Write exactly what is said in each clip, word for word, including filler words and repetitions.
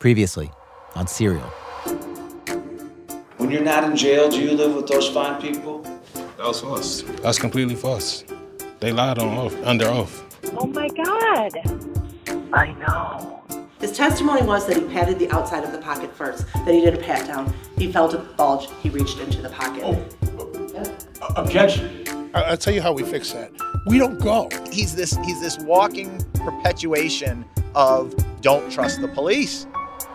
Previously on Serial. When you're not in jail, do you live with those fine people? That was false. That's completely false. They lied on oath, under oath. Oh my God. I know. His testimony was that he patted the outside of the pocket first, that he did a pat down. He felt a bulge. He reached into the pocket. Oh, uh, objection. I- I'll tell you how we fix that. We don't go. He's this he's this walking perpetuation of don't trust the police.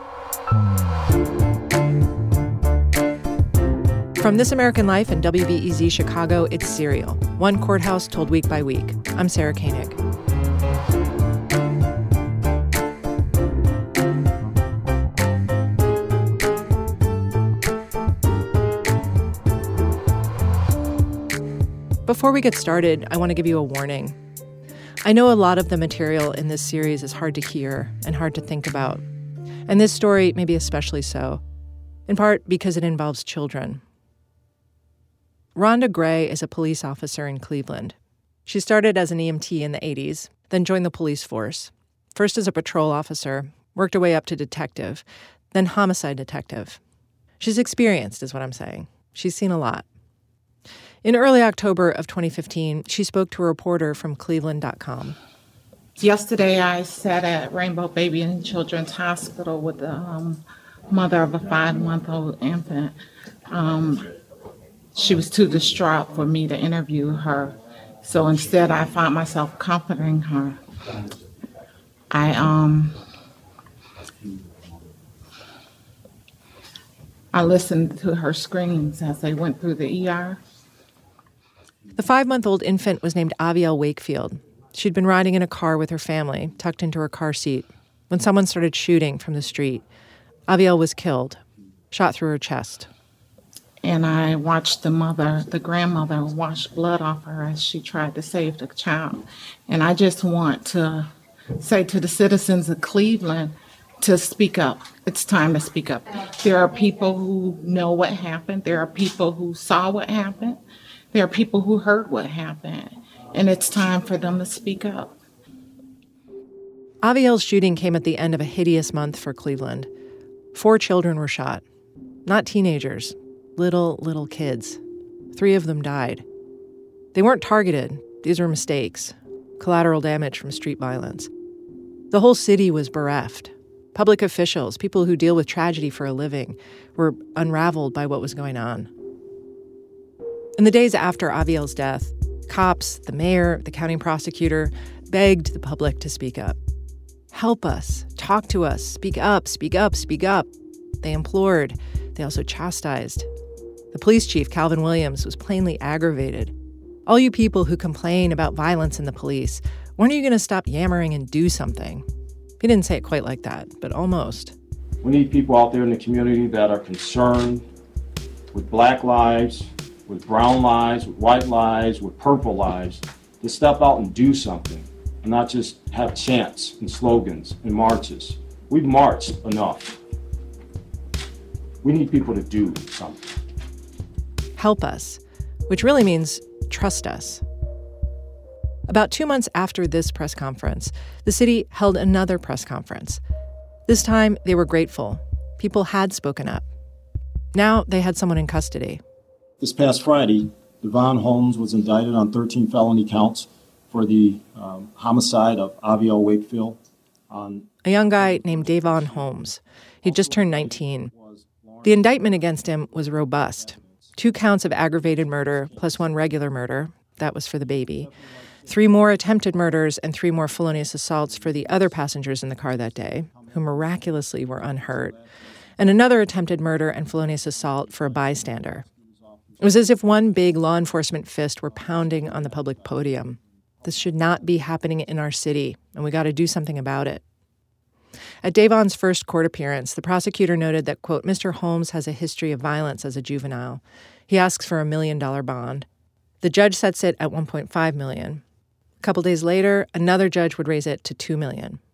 From This American Life and W B E Z Chicago, it's Serial. One courthouse told week by week. I'm Sarah Koenig. Before we get started, I want to give you a warning. I know a lot of the material in this series is hard to hear and hard to think about. And this story may be especially so, in part because it involves children. Rhonda Gray is a police officer in Cleveland. She started as an E M T in the eighties, then joined the police force. First as a patrol officer, worked her way up to detective, then homicide detective. She's experienced, is what I'm saying. She's seen a lot. In early October of twenty fifteen, she spoke to a reporter from Cleveland dot com. Yesterday, I sat at Rainbow Baby and Children's Hospital with the um, mother of a five-month-old infant. Um, she was too distraught for me to interview her, so instead I found myself comforting her. I um, I listened to her screams as they went through the E R. The five-month-old infant was named Avielle Wakefield. She'd been riding in a car with her family, tucked into her car seat, when someone started shooting from the street. Avielle was killed, shot through her chest. And I watched the mother, the grandmother, wash blood off her as she tried to save the child. And I just want to say to the citizens of Cleveland to speak up. It's time to speak up. There are people who know what happened. There are people who saw what happened. There are people who heard what happened, and it's time for them to speak up. Avielle's shooting came at the end of a hideous month for Cleveland. Four children were shot. Not teenagers, little, little kids. Three of them died. They weren't targeted. These were mistakes, collateral damage from street violence. The whole city was bereft. Public officials, people who deal with tragedy for a living, were unraveled by what was going on. In the days after Avielle's death, cops, the mayor, the county prosecutor begged the public to speak up. Help us, talk to us, speak up, speak up, speak up. They implored. They also chastised. The police chief, Calvin Williams, was plainly aggravated. All you people who complain about violence in the police, when are you going to stop yammering and do something? He didn't say it quite like that, but almost. We need people out there in the community that are concerned with Black lives, with brown lives, with white lives, with purple lives, to step out and do something, and not just have chants and slogans and marches. We've marched enough. We need people to do something. Help us, which really means trust us. About two months after this press conference, the city held another press conference. This time, they were grateful. People had spoken up. Now they had someone in custody. This past Friday, Devon Holmes was indicted on thirteen felony counts for the um, homicide of Avielle Wakefield. On a young guy named Devon Holmes. He'd just turned nineteen. The indictment against him was robust. Two counts of aggravated murder plus one regular murder. That was for the baby. Three more attempted murders and three more felonious assaults for the other passengers in the car that day, who miraculously were unhurt. And another attempted murder and felonious assault for a bystander. It was as if one big law enforcement fist were pounding on the public podium. This should not be happening in our city, and we got to do something about it. At Devon's first court appearance, the prosecutor noted that, quote, Mister Holmes has a history of violence as a juvenile. He asks for a million-dollar bond. The judge sets it at one point five million dollars. A couple days later, another judge would raise it to two million dollars.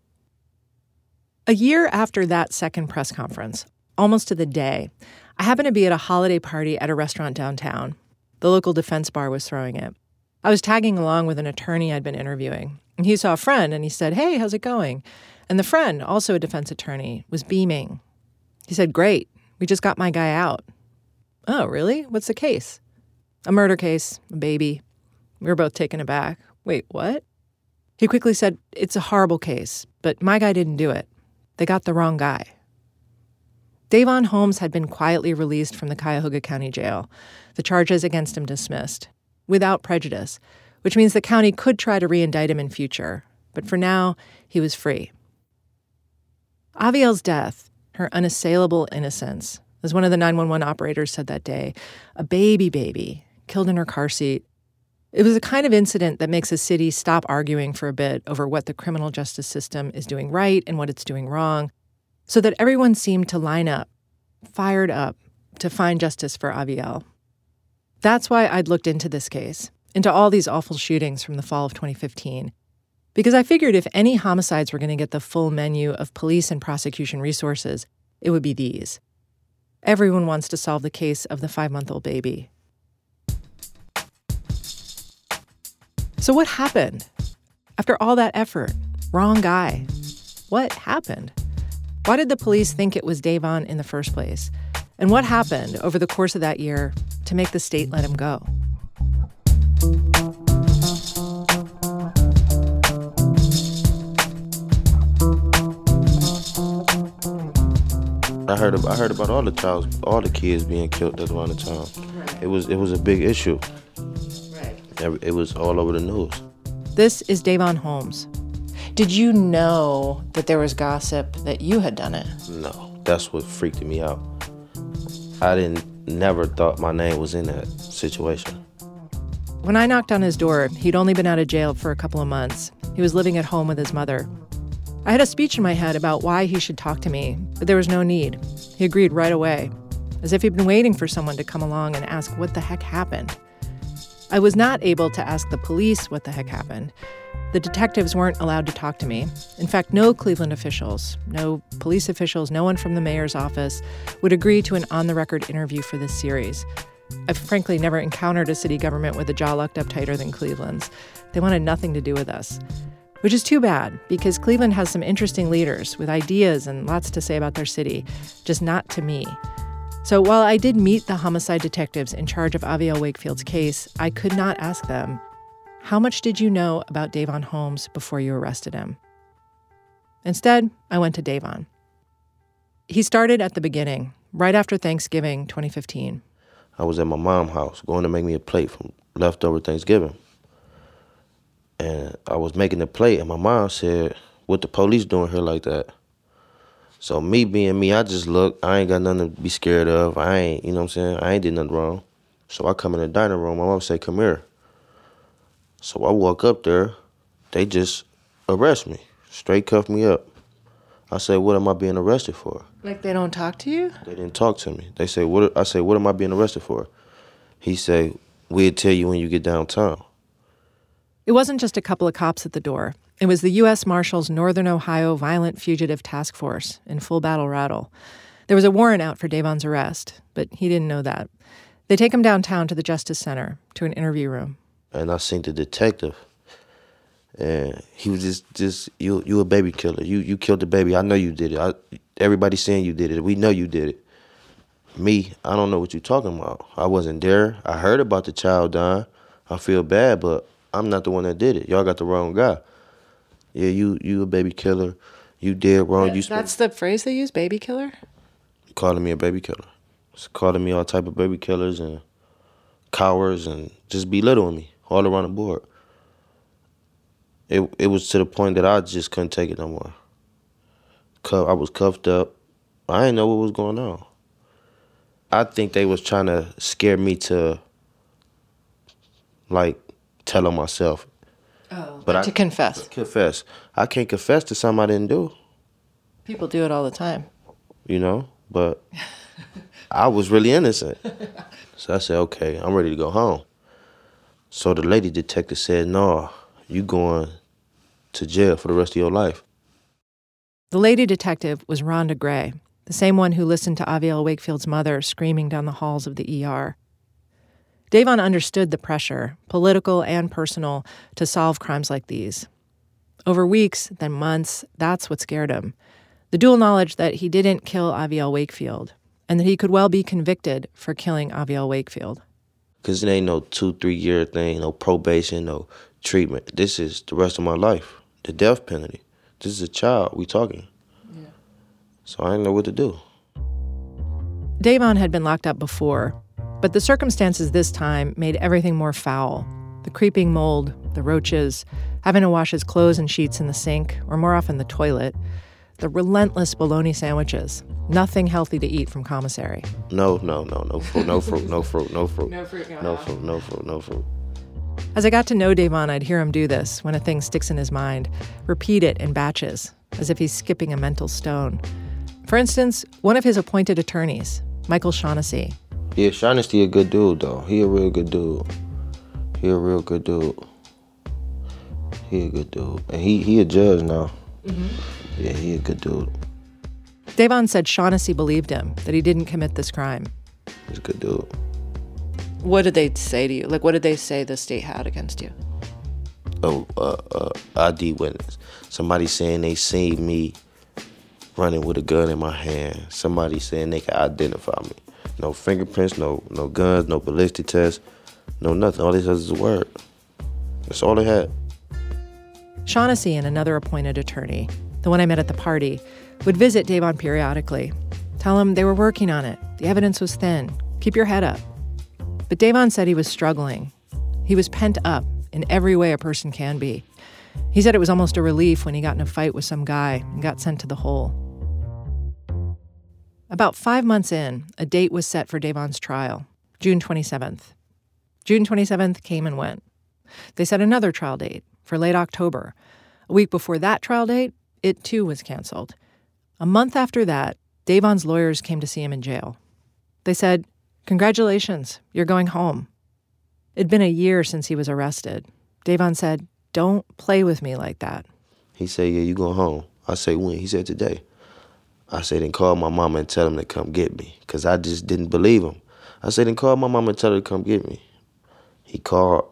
A year after that second press conference, almost to the day, I happened to be at a holiday party at a restaurant downtown. The local defense bar was throwing it. I was tagging along with an attorney I'd been interviewing, and he saw a friend, and he said, hey, how's it going? And the friend, also a defense attorney, was beaming. He said, "Great, we just got my guy out." "Oh, really? What's the case?" "A murder case, a baby." We were both taken aback. "Wait, what?" He quickly said, "It's a horrible case, but my guy didn't do it. They got the wrong guy." Davon Holmes had been quietly released from the Cuyahoga County Jail, the charges against him dismissed, without prejudice, which means the county could try to re-indict him in future. But for now, he was free. Avielle's death, her unassailable innocence, as one of the nine one one operators said that day, a baby baby, killed in her car seat. It was a kind of incident that makes a city stop arguing for a bit over what the criminal justice system is doing right and what it's doing wrong, so that everyone seemed to line up, fired up, to find justice for Avielle. That's why I'd looked into this case, into all these awful shootings from the fall of twenty fifteen, because I figured if any homicides were going to get the full menu of police and prosecution resources, it would be these. Everyone wants to solve the case of the five-month-old baby. So what happened? After all that effort, wrong guy. What happened? Why did the police think it was Davon in the first place? And what happened over the course of that year to make the state let him go? I heard about, I heard about all the child, all the kids being killed at around the time. Right. It was it was a big issue. Right. It was all over the news. This is Davon Holmes. Did you know that there was gossip that you had done it? No, that's what freaked me out. I didn't, never thought my name was in that situation. When I knocked on his door, he'd only been out of jail for a couple of months. He was living at home with his mother. I had a speech in my head about why he should talk to me, but there was no need. He agreed right away, as if he'd been waiting for someone to come along and ask what the heck happened. I was not able to ask the police what the heck happened. The detectives weren't allowed to talk to me. In fact, no Cleveland officials, no police officials, no one from the mayor's office would agree to an on-the-record interview for this series. I've frankly never encountered a city government with a jaw locked up tighter than Cleveland's. They wanted nothing to do with us. Which is too bad, because Cleveland has some interesting leaders with ideas and lots to say about their city, just not to me. So while I did meet the homicide detectives in charge of Avielle Wakefield's case, I could not ask them, how much did you know about Davon Holmes before you arrested him? Instead, I went to Davon. He started at the beginning, right after Thanksgiving twenty fifteen. I was at my mom's house going to make me a plate from leftover Thanksgiving. And I was making the plate, and my mom said, "What the police doing here like that?" So me being me, I just looked. I ain't got nothing to be scared of. I ain't, you know what I'm saying? I ain't did nothing wrong. So I come in the dining room. My mom say, "Come here." So I walk up there. They just arrest me, straight cuff me up. I say, "What am I being arrested for?" Like they don't talk to you? They didn't talk to me. They say, "What?" I say, "What am I being arrested for?" He say, "We'll tell you when you get downtown." It wasn't just a couple of cops at the door. It was the U S Marshals Northern Ohio Violent Fugitive Task Force in full battle rattle. There was a warrant out for Davon's arrest, but he didn't know that. They take him downtown to the Justice Center, to an interview room. And I seen the detective, and he was just, just you, you a baby killer. You, you killed the baby. I know you did it. I, everybody's saying you did it. We know you did it. Me, I don't know what you're talking about. I wasn't there. I heard about the child dying. I feel bad, but I'm not the one that did it. Y'all got the wrong guy. Yeah, you, you a baby killer. You did wrong. That, you that's the phrase they use, baby killer? Calling me a baby killer. It's calling me all type of baby killers and cowards and just belittling me all around the board. It it was to the point that I just couldn't take it no more. I was cuffed up. I didn't know what was going on. I think they was trying to scare me to, like, tell on myself. Oh, but to I, confess. Confess. I can't confess to something I didn't do. People do it all the time. You know, but I was really innocent. So I said, okay, I'm ready to go home. So the lady detective said, no, you going to jail for the rest of your life. The lady detective was Rhonda Gray, the same one who listened to Avielle Wakefield's mother screaming down the halls of the E R. Davon understood the pressure, political and personal, to solve crimes like these. Over weeks, then months, that's what scared him. The dual knowledge that he didn't kill Aviel Wakefield and that he could well be convicted for killing Aviel Wakefield. Because it ain't no two, three-year thing, no probation, no treatment. This is the rest of my life, the death penalty. This is a child we talking. Yeah. So I didn't know what to do. Davon had been locked up before, but the circumstances this time made everything more foul. The creeping mold, the roaches, having to wash his clothes and sheets in the sink, or more often the toilet, the relentless bologna sandwiches, nothing healthy to eat from commissary. No, no, no, no fruit, no fruit, no fruit, no fruit. No fruit, no, no fruit, no fruit, no fruit. As I got to know Davon, I'd hear him do this when a thing sticks in his mind, repeat it in batches, as if he's skipping a mental stone. For instance, one of his appointed attorneys, Michael Shaughnessy. Yeah, Shaughnessy a good dude, though. He a real good dude. He a real good dude. He a good dude. And he, he a judge now. Mm-hmm. Yeah, he a good dude. Davon said Shaughnessy believed him, that he didn't commit this crime. He's a good dude. What did they say to you? Like, what did they say the state had against you? Oh, uh, uh, I D witness. Somebody saying they seen me running with a gun in my hand. Somebody saying they could identify me. No fingerprints, no no guns, no ballistic tests, no nothing. All this is a word. That's all they had. Shaughnessy and another appointed attorney, the one I met at the party, would visit Davon periodically, tell him they were working on it, the evidence was thin, keep your head up. But Davon said he was struggling. He was pent up in every way a person can be. He said it was almost a relief when he got in a fight with some guy and got sent to the hole. About five months in, a date was set for Davon's trial, June twenty-seventh. June twenty-seventh came and went. They set another trial date for late October. A week before that trial date, it too was canceled. A month after that, Davon's lawyers came to see him in jail. They said, "Congratulations, you're going home." It'd been a year since he was arrested. Davon said, "Don't play with me like that." He said, "Yeah, you going home." I said, "When?" He said, "Today." I said, "Then call my mama and tell him to come get me," because I just didn't believe him. I said, "Then call my mama and tell her to come get me." He called.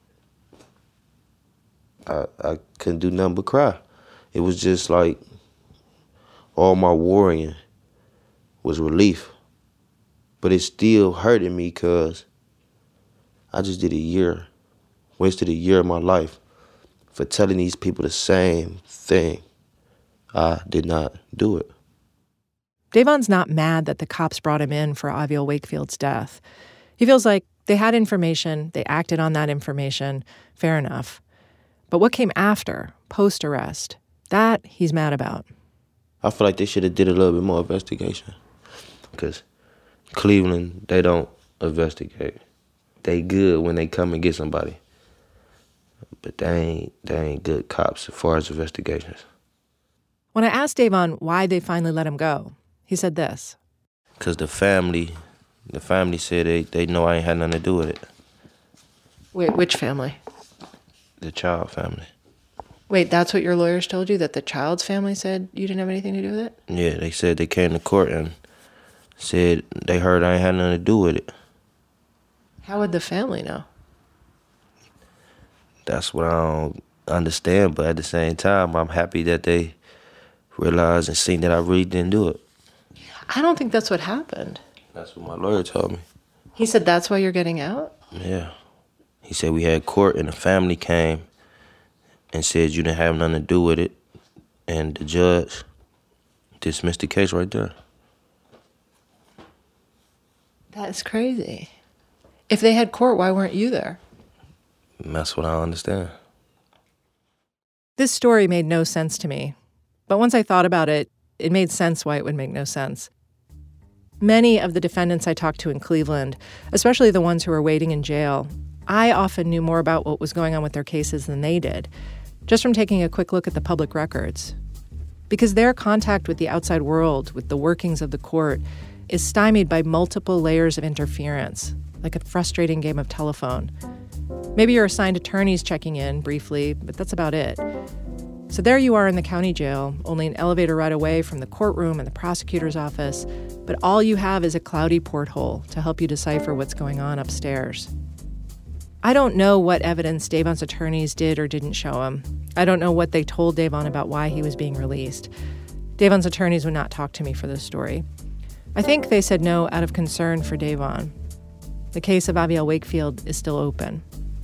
I, I couldn't do nothing but cry. It was just like all my worrying was relief. But it still hurted me because I just did a year, wasted a year of my life for telling these people the same thing. I did not do it. Davon's not mad that the cops brought him in for Aviel Wakefield's death. He feels like they had information, they acted on that information, fair enough. But what came after, post-arrest, that he's mad about. I feel like they should have did a little bit more investigation. Because Cleveland, they don't investigate. They good when they come and get somebody. But they ain't, they ain't good cops as far as investigations. When I asked Davon why they finally let him go, he said this. Because the family, the family said they, they know I ain't had nothing to do with it. Wait, which family? The child family. Wait, that's what your lawyers told you, that the child's family said you didn't have anything to do with it? Yeah, they said they came to court and said they heard I ain't had nothing to do with it. How would the family know? That's what I don't understand, but at the same time, I'm happy that they realized and seen that I really didn't do it. I don't think that's what happened. That's what my lawyer told me. He said that's why you're getting out? Yeah. He said we had court and the family came and said you didn't have nothing to do with it, and the judge dismissed the case right there. That's crazy. If they had court, why weren't you there? That's what I don't understand. This story made no sense to me. But once I thought about it, it made sense why it would make no sense. Many of the defendants I talked to in Cleveland, especially the ones who were waiting in jail, I often knew more about what was going on with their cases than they did, just from taking a quick look at the public records. Because their contact with the outside world, with the workings of the court, is stymied by multiple layers of interference, like a frustrating game of telephone. Maybe you're assigned attorneys checking in briefly, but that's about it. So there you are in the county jail, only an elevator ride away from the courtroom and the prosecutor's office, but all you have is a cloudy porthole to help you decipher what's going on upstairs. I don't know what evidence Davon's attorneys did or didn't show him. I don't know what they told Davon about why he was being released. Davon's attorneys would not talk to me for this story. I think they said no out of concern for Davon. The case of Aviel Wakefield is still open.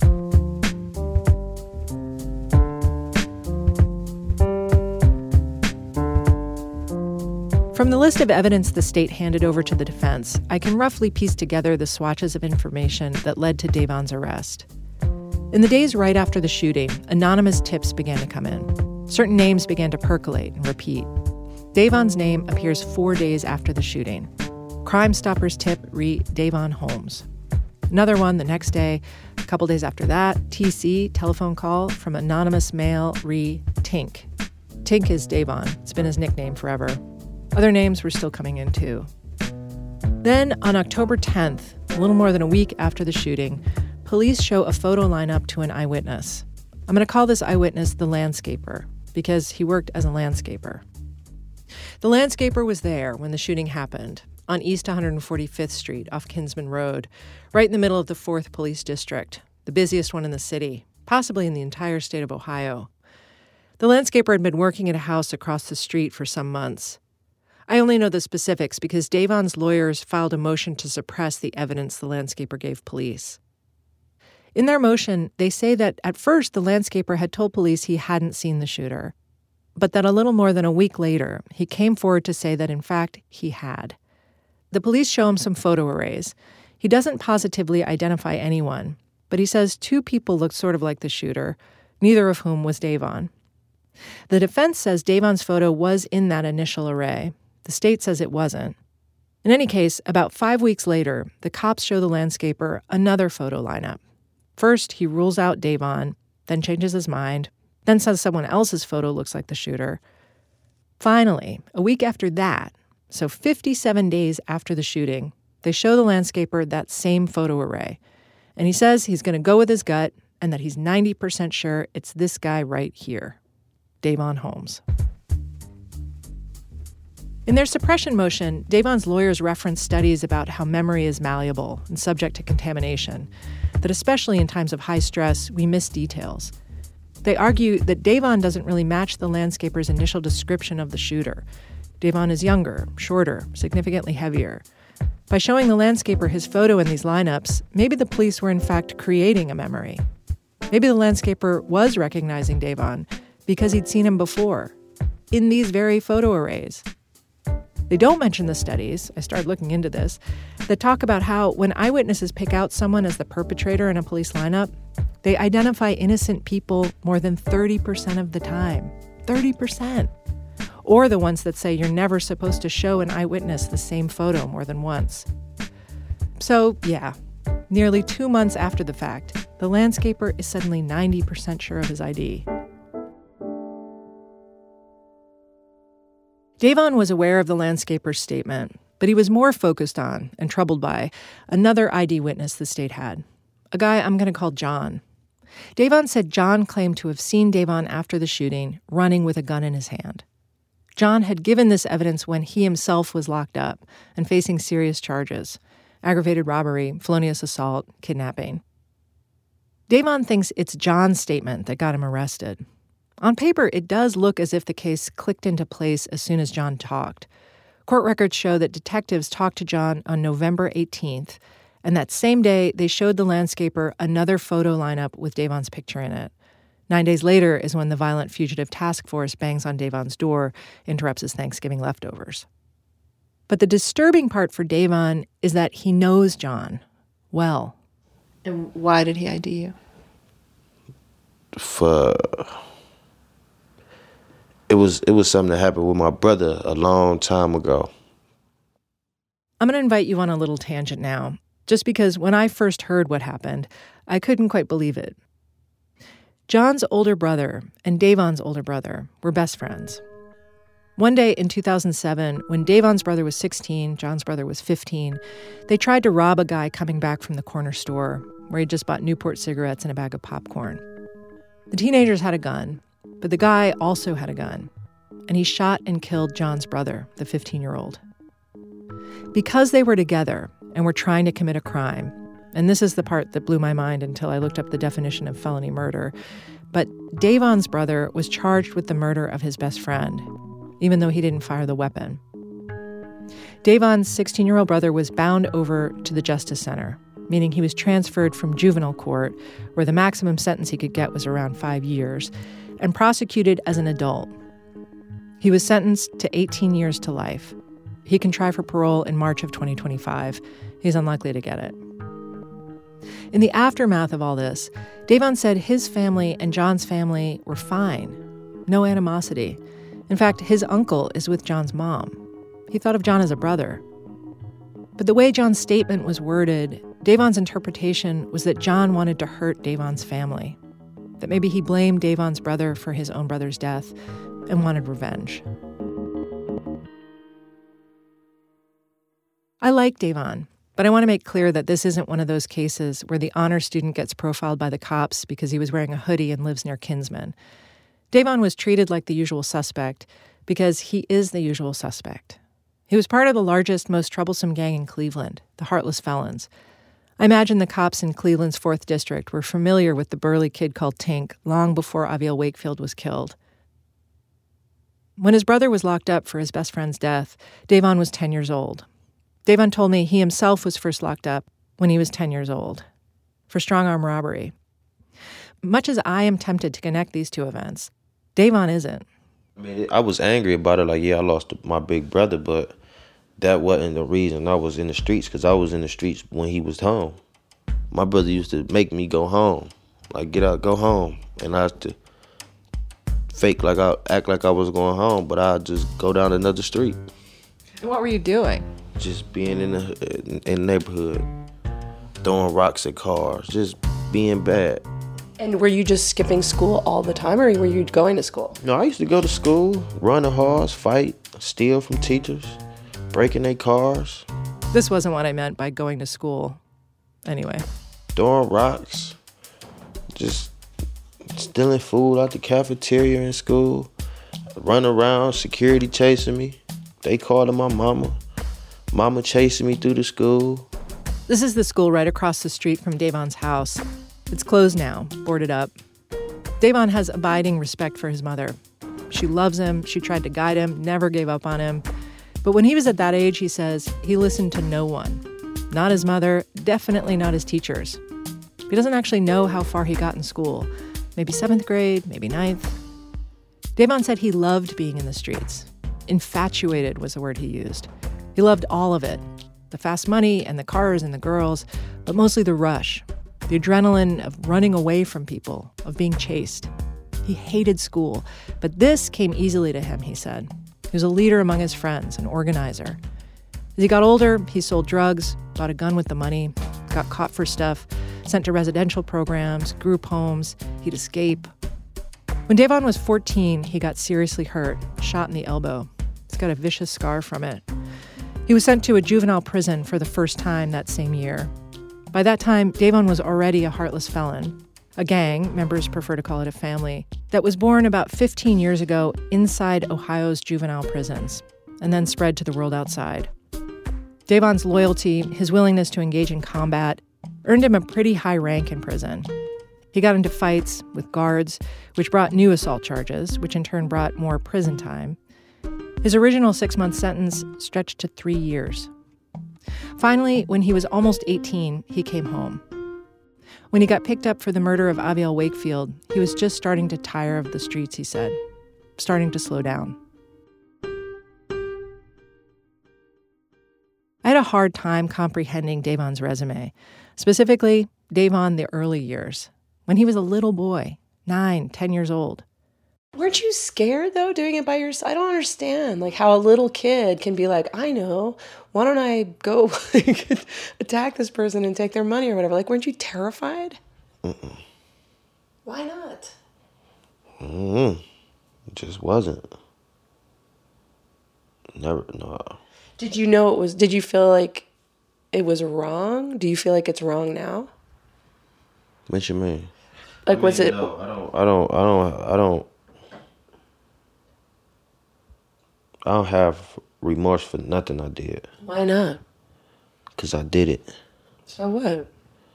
From the list of evidence the state handed over to the defense, I can roughly piece together the swatches of information that led to Davon's arrest. In the days right after the shooting, anonymous tips began to come in. Certain names began to percolate and repeat. Davon's name appears four days after the shooting. Crime Stoppers tip re Davon Holmes. Another one the next day. A couple days after that, T C, telephone call from anonymous male re Tink. Tink is Davon. It's been his nickname forever. Other names were still coming in, too. Then, on October tenth, a little more than a week after the shooting, police show a photo lineup to an eyewitness. I'm going to call this eyewitness the landscaper, because he worked as a landscaper. The landscaper was there when the shooting happened, on East one hundred forty-fifth Street off Kinsman Road, right in the middle of the fourth Police District, the busiest one in the city, possibly in the entire state of Ohio. The landscaper had been working at a house across the street for some months. I only know the specifics because Davon's lawyers filed a motion to suppress the evidence the landscaper gave police. In their motion, they say that at first the landscaper had told police he hadn't seen the shooter, but that a little more than a week later, he came forward to say that in fact he had. The police show him some photo arrays. He doesn't positively identify anyone, but he says two people looked sort of like the shooter, neither of whom was Davon. The defense says Davon's photo was in that initial array. The state says it wasn't. In any case, about five weeks later, the cops show the landscaper another photo lineup. First, he rules out Davon, then changes his mind, then says someone else's photo looks like the shooter. Finally, a week after that, so fifty-seven days after the shooting, they show the landscaper that same photo array. And he says he's going to go with his gut and that he's ninety percent sure it's this guy right here, Davon Holmes. In their suppression motion, Davon's lawyers reference studies about how memory is malleable and subject to contamination, that especially in times of high stress, we miss details. They argue that Davon doesn't really match the landscaper's initial description of the shooter. Davon is younger, shorter, significantly heavier. By showing the landscaper his photo in these lineups, maybe the police were in fact creating a memory. Maybe the landscaper was recognizing Davon because he'd seen him before, in these very photo arrays. They don't mention the studies, I started looking into this, that talk about how when eyewitnesses pick out someone as the perpetrator in a police lineup, they identify innocent people more than thirty percent of the time. thirty percent. Or the ones that say you're never supposed to show an eyewitness the same photo more than once. So, yeah, nearly two months after the fact, the landscaper is suddenly ninety percent sure of his I D. Davon was aware of the landscaper's statement, but he was more focused on and troubled by another I D witness the state had, a guy I'm going to call John. Davon said John claimed to have seen Davon after the shooting running with a gun in his hand. John had given this evidence when he himself was locked up and facing serious charges: aggravated robbery, felonious assault, kidnapping. Davon thinks it's John's statement that got him arrested. On paper, it does look as if the case clicked into place as soon as John talked. Court records show that detectives talked to John on November eighteenth, and that same day, they showed the landscaper another photo lineup with Davon's picture in it. Nine days later is when the Violent Fugitive Task Force bangs on Davon's door, interrupts his Thanksgiving leftovers. But the disturbing part for Davon is that he knows John well. And why did he I D you? For... It was it was something that happened with my brother a long time ago. I'm going to invite you on a little tangent now, just because when I first heard what happened, I couldn't quite believe it. John's older brother and Davon's older brother were best friends. One day in two thousand seven, when Davon's brother was sixteen, John's brother was fifteen, they tried to rob a guy coming back from the corner store where he'd just bought Newport cigarettes and a bag of popcorn. The teenagers had a gun, but the guy also had a gun, and he shot and killed John's brother, the fifteen-year-old. Because they were together and were trying to commit a crime, And this is the part that blew my mind until I looked up the definition of felony murder. But Davon's brother was charged with the murder of his best friend, even though he didn't fire the weapon. Davon's sixteen-year-old brother was bound over to the Justice Center, meaning he was transferred from juvenile court, where the maximum sentence he could get was around five years, and prosecuted as an adult. He was sentenced to eighteen years to life. He can try for parole in March of twenty twenty-five. He's unlikely to get it. In the aftermath of all this, Davon said his family and John's family were fine. No animosity. In fact, his uncle is with John's mom. He thought of John as a brother. But the way John's statement was worded, Davon's interpretation was that John wanted to hurt Davon's family. That maybe he blamed Davon's brother for his own brother's death and wanted revenge. I like Davon, but I want to make clear that this isn't one of those cases where the honor student gets profiled by the cops because he was wearing a hoodie and lives near Kinsman. Davon was treated like the usual suspect because he is the usual suspect. He was part of the largest, most troublesome gang in Cleveland, the Heartless Felons. I imagine the cops in Cleveland's fourth District were familiar with the burly kid called Tink long before Aviel Wakefield was killed. When his brother was locked up for his best friend's death, Davon was ten years old. Davon told me he himself was first locked up when he was ten years old for strong-arm robbery. Much as I am tempted to connect these two events, Davon isn't. I mean, I was angry about it, like, yeah, I lost my big brother, but that wasn't the reason I was in the streets, because I was in the streets when he was home. My brother used to make me go home, like, get out, go home, and I had to fake like I act like I was going home, but I'd just go down another street. And what were you doing? Just being in the, in the neighborhood, throwing rocks at cars, just being bad. And were you just skipping school all the time, or were you going to school? No, I used to go to school, run the halls, fight, steal from teachers, breaking their cars. This wasn't what I meant by going to school. Anyway. Throwing rocks, just stealing food out the cafeteria in school, run around, security chasing me. They called my mama. Mama chasing me through the school. This is the school right across the street from Davon's house. It's closed now, boarded up. Davon has abiding respect for his mother. She loves him. She tried to guide him, never gave up on him. But when he was at that age, he says, he listened to no one. Not his mother, definitely not his teachers. He doesn't actually know how far he got in school. Maybe seventh grade, maybe ninth. Davon said he loved being in the streets. Infatuated was the word he used. He loved all of it. The fast money and the cars and the girls, but mostly the rush. The adrenaline of running away from people, of being chased. He hated school, but this came easily to him, he said. He was a leader among his friends, an organizer. As he got older, he sold drugs, bought a gun with the money, got caught for stuff, sent to residential programs, group homes. He'd escape. When Davon was fourteen, he got seriously hurt, shot in the elbow. He's got a vicious scar from it. He was sent to a juvenile prison for the first time that same year. By that time, Davon was already a heartless felon, a gang, members prefer to call it a family, that was born about fifteen years ago inside Ohio's juvenile prisons, and then spread to the world outside. Davon's loyalty, his willingness to engage in combat, earned him a pretty high rank in prison. He got into fights with guards, which brought new assault charges, which in turn brought more prison time. His original six-month sentence stretched to three years. Finally, when he was almost eighteen, he came home. When he got picked up for the murder of Aviel Wakefield, he was just starting to tire of the streets, he said, starting to slow down. I had a hard time comprehending Davon's resume, specifically Davon the early years, when he was a little boy, nine, ten years old. Weren't you scared, though, doing it by yourself? I don't understand, like, how a little kid can be like, I know, why don't I go like, attack this person and take their money or whatever? Like, weren't you terrified? Mm-mm. Why not? Mm-mm. It just wasn't. Never, no. Did you know it was, did you feel like it was wrong? Do you feel like it's wrong now? What you mean? Like, I was mean, it? No, I don't, I don't, I don't, I don't. I don't have remorse for nothing I did. Why not? Because I did it. So what?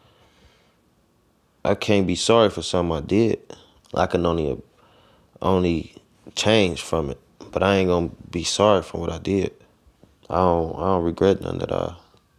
I can't be sorry for something I did. I can only only change from it, but I ain't gonna be sorry for what I did. I don't I don't regret none that I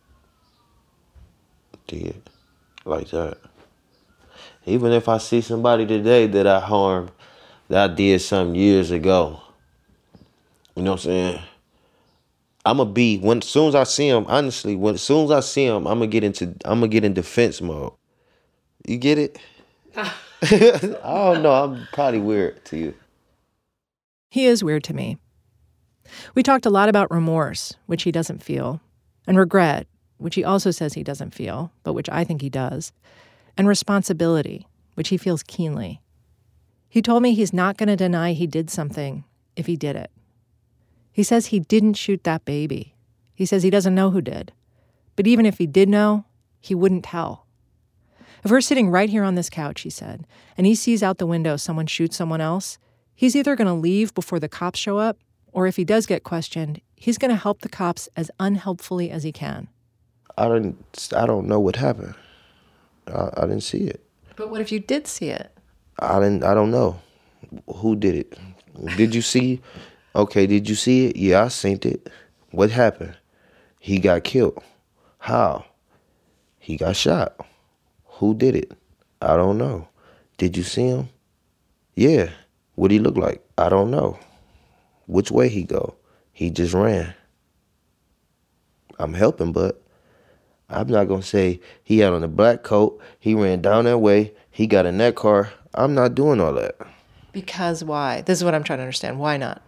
did like that. Even if I see somebody today that I harmed, that I did something years ago, you know what I'm saying? I'ma be when as soon as I see him, honestly, when as soon as I see him, I'm gonna get into I'm gonna get in defense mode. You get it? I don't know. I'm probably weird to you. He is weird to me. We talked a lot about remorse, which he doesn't feel, and regret, which he also says he doesn't feel, but which I think he does, and responsibility, which he feels keenly. He told me he's not going to deny he did something if he did it. He says he didn't shoot that baby. He says he doesn't know who did. But even if he did know, he wouldn't tell. If we're sitting right here on this couch, he said, and he sees out the window someone shoots someone else, he's either going to leave before the cops show up, or if he does get questioned, he's going to help the cops as unhelpfully as he can. I didn't. I don't know what happened. I, I didn't see it. But what if you did see it? I didn't. I don't know. Who did it? Did you see? Okay, did you see it? Yeah, I seen it. What happened? He got killed. How? He got shot. Who did it? I don't know. Did you see him? Yeah. What he look like? I don't know. Which way he go? He just ran. I'm helping, but I'm not going to say he had on a black coat, he ran down that way, he got in that car. I'm not doing all that. Because why? This is what I'm trying to understand. Why not?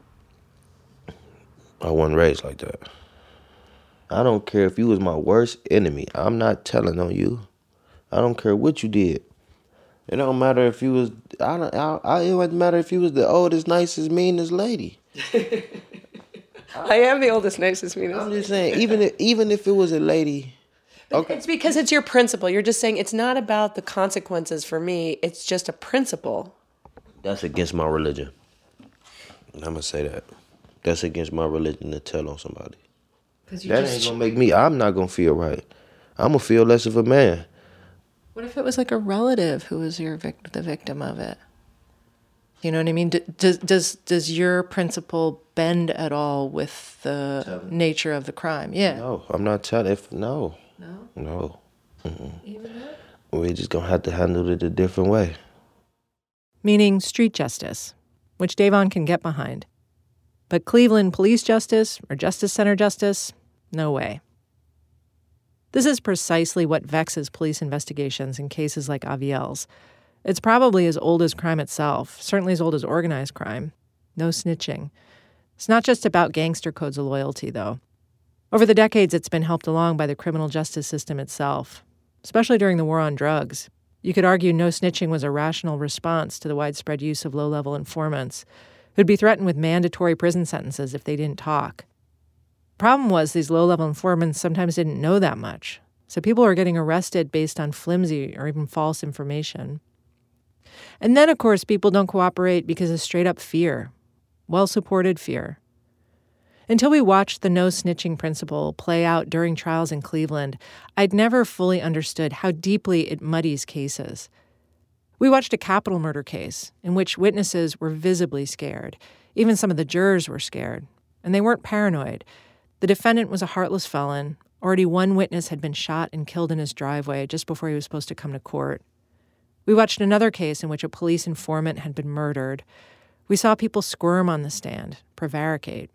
I wasn't raised like that. I don't care if you was my worst enemy. I'm not telling on you. I don't care what you did. It don't matter if you was, I don't, I, I, it wouldn't matter if you was the oldest, nicest, meanest lady. I am the oldest, nicest, meanest. I'm just saying, even if, even if it was a lady. Okay. It's because it's your principle. You're just saying it's not about the consequences for me. It's just a principle. That's against my religion. I'm going to say that. That's against my religion to tell on somebody. That just... ain't going to make me, I'm not going to feel right. I'm going to feel less of a man. What if it was like a relative who was your vic- the victim of it? You know what I mean? D- does does does your principle bend at all with the telling. nature of the crime? Yeah. No, I'm not telling. If no. No. No. Mm-mm. Even that? We're just gonna have to handle it a different way. Meaning street justice, which Davon can get behind, but Cleveland police justice or Justice Center justice, no way. This is precisely what vexes police investigations in cases like Aviel's. It's probably as old as crime itself, certainly as old as organized crime. No snitching. It's not just about gangster codes of loyalty, though. Over the decades, it's been helped along by the criminal justice system itself, especially during the war on drugs. You could argue no snitching was a rational response to the widespread use of low-level informants who'd be threatened with mandatory prison sentences if they didn't talk. Problem was these low-level informants sometimes didn't know that much, so people were getting arrested based on flimsy or even false information. And then, of course, people don't cooperate because of straight-up fear, well-supported fear. Until we watched the no-snitching principle play out during trials in Cleveland, I'd never fully understood how deeply it muddies cases. We watched a capital murder case in which witnesses were visibly scared. Even some of the jurors were scared, and they weren't paranoid. The defendant was a heartless felon. Already one witness had been shot and killed in his driveway just before he was supposed to come to court. We watched another case in which a police informant had been murdered. We saw people squirm on the stand, prevaricate.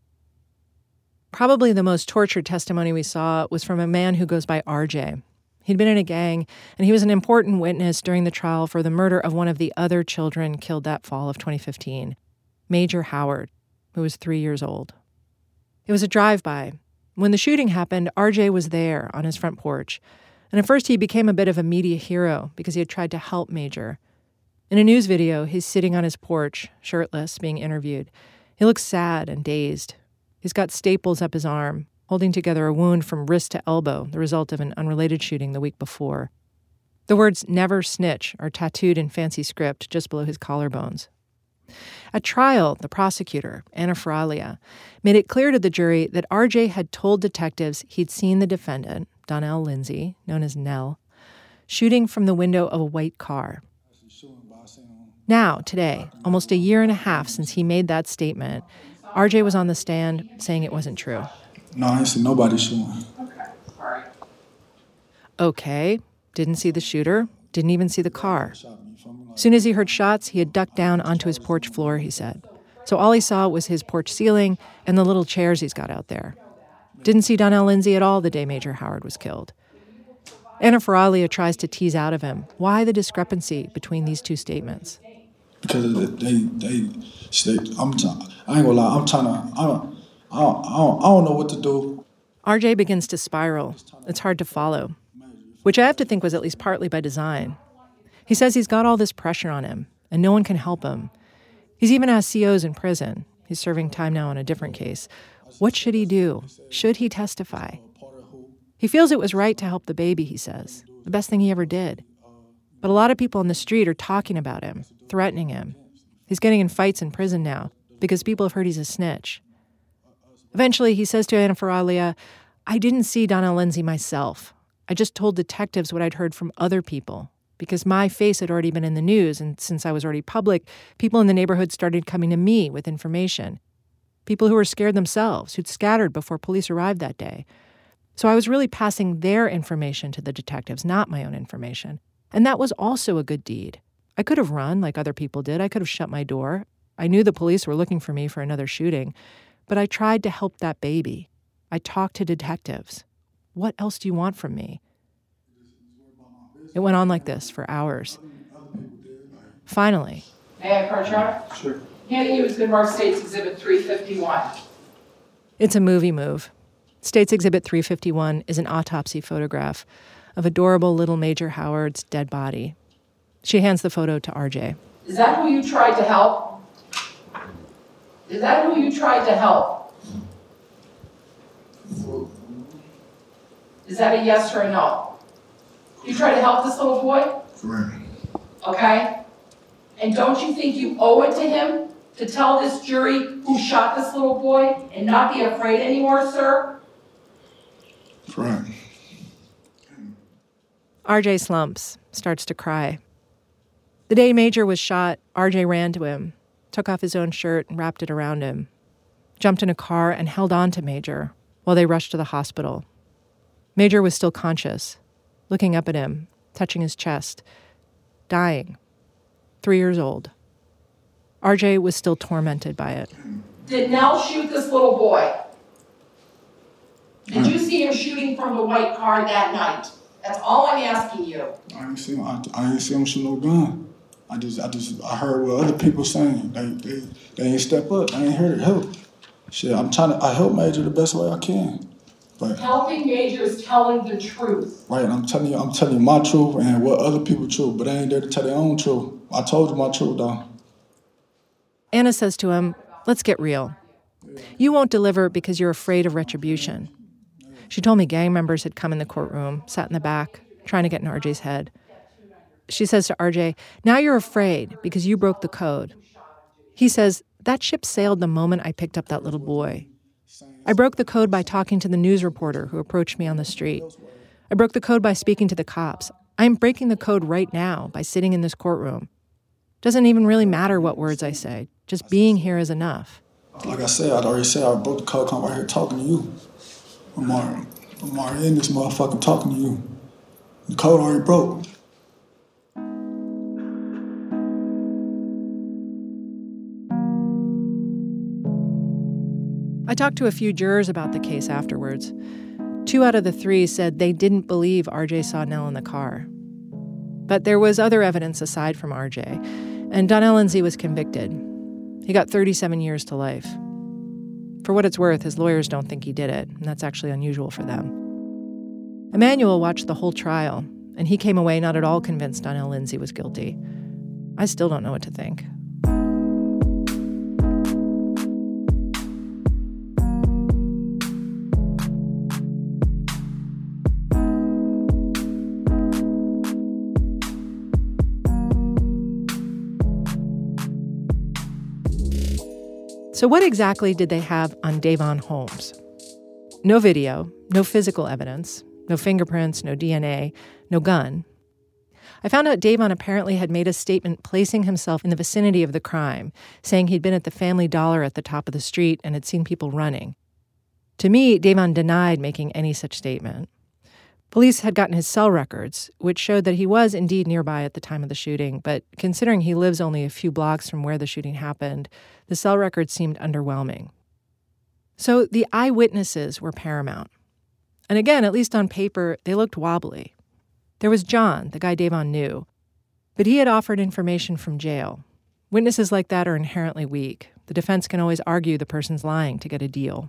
Probably the most tortured testimony we saw was from a man who goes by R J. He'd been in a gang, and he was an important witness during the trial for the murder of one of the other children killed that fall of twenty fifteen, Major Howard, who was three years old. It was a drive-by. When the shooting happened, R J was there on his front porch, and at first he became a bit of a media hero because he had tried to help Major. In a news video, he's sitting on his porch, shirtless, being interviewed. He looks sad and dazed. He's got staples up his arm, holding together a wound from wrist to elbow, the result of an unrelated shooting the week before. The words "never snitch" are tattooed in fancy script just below his collarbones. At trial, the prosecutor, Anna Faralia, made it clear to the jury that R J had told detectives he'd seen the defendant, Donnell Lindsay, known as Nell, shooting from the window of a white car. Now, today, almost a year and a half since he made that statement, R J was on the stand saying it wasn't true. No, I didn't see nobody shooting. Okay, all right. Okay, didn't see the shooter, didn't even see the car. As soon as he heard shots, he had ducked down onto his porch floor, he said. So all he saw was his porch ceiling and the little chairs he's got out there. Didn't see Donnell Lindsay at all the day Major Howard was killed. Anna Faralia tries to tease out of him why the discrepancy between these two statements. Because they, they, they I'm, t- I ain't gonna lie, I'm trying to, I don't, I don't, I don't, I don't know what to do. R J begins to spiral. It's hard to follow, which I have to think was at least partly by design. He says he's got all this pressure on him, and no one can help him. He's even asked C Os in prison. He's serving time now on a different case. What should he do? Should he testify? He feels it was right to help the baby, he says. The best thing he ever did. But a lot of people on the street are talking about him, threatening him. He's getting in fights in prison now because people have heard he's a snitch. Eventually, he says to Anna Faralia, I didn't see Donnell Lindsay myself. I just told detectives what I'd heard from other people because my face had already been in the news, and since I was already public, people in the neighborhood started coming to me with information. People who were scared themselves, who'd scattered before police arrived that day. So I was really passing their information to the detectives, not my own information. And that was also a good deed. I could have run like other people did. I could have shut my door. I knew the police were looking for me for another shooting. But I tried to help that baby. I talked to detectives. What else do you want from me? It went on like this for hours. Finally. May I approach, Your Honor? Sure. Handing you is Goodmark State's Exhibit three fifty-one. It's a movie move. State's Exhibit three fifty-one is an autopsy photograph of adorable little Major Howard's dead body. She hands the photo to R J. Is that who you tried to help? Is that who you tried to help? Is that a yes or a no? You tried to help this little boy? Right. Okay? And don't you think you owe it to him to tell this jury who shot this little boy and not be afraid anymore, sir? Right. R J slumps, starts to cry. The day Major was shot, R J ran to him, took off his own shirt and wrapped it around him, jumped in a car and held on to Major while they rushed to the hospital. Major was still conscious, looking up at him, touching his chest, dying, three years old. R J was still tormented by it. Did Nell shoot this little boy? Did you see him shooting from the white car that night? That's all I'm asking you. I didn't see him. I, I didn't see him shoot no gun. I just, I just, I heard what other people saying. They, they, they ain't step up. I ain't heard it help. Shit, I'm trying to, I help Major the best way I can. But helping Major is telling the truth. Right, I'm telling you, I'm telling you my truth and what other people truth, but they ain't there to tell their own truth. I told you my truth, though. Anna says to him, let's get real. You won't deliver because you're afraid of retribution. She told me gang members had come in the courtroom, sat in the back, trying to get in R J's head. She says to R J, now you're afraid because you broke the code. He says, that ship sailed the moment I picked up that little boy. I broke the code by talking to the news reporter who approached me on the street. I broke the code by speaking to the cops. I'm breaking the code right now by sitting in this courtroom. Doesn't even really matter what words I say. Just being here is enough. Like I said, I'd already said I broke the code, come right here talking to you. I'm already, I'm already in this motherfucker talking to you. The code already broke. I talked to a few jurors about the case afterwards. Two out of the three said they didn't believe R J saw Nell in the car. But there was other evidence aside from R J, and Donnell Lindsay was convicted. He got thirty-seven years to life. For what it's worth, his lawyers don't think he did it, and that's actually unusual for them. Emmanuel watched the whole trial, and he came away not at all convinced Donnell Lindsay was guilty. I still don't know what to think. So what exactly did they have on Davon Holmes? No video, no physical evidence, no fingerprints, no D N A, no gun. I found out Davon apparently had made a statement placing himself in the vicinity of the crime, saying he'd been at the Family Dollar at the top of the street and had seen people running. To me, Davon denied making any such statement. Police had gotten his cell records, which showed that he was indeed nearby at the time of the shooting, but considering he lives only a few blocks from where the shooting happened, the cell records seemed underwhelming. So the eyewitnesses were paramount. And again, at least on paper, they looked wobbly. There was John, the guy Davon knew, but he had offered information from jail. Witnesses like that are inherently weak. The defense can always argue the person's lying to get a deal.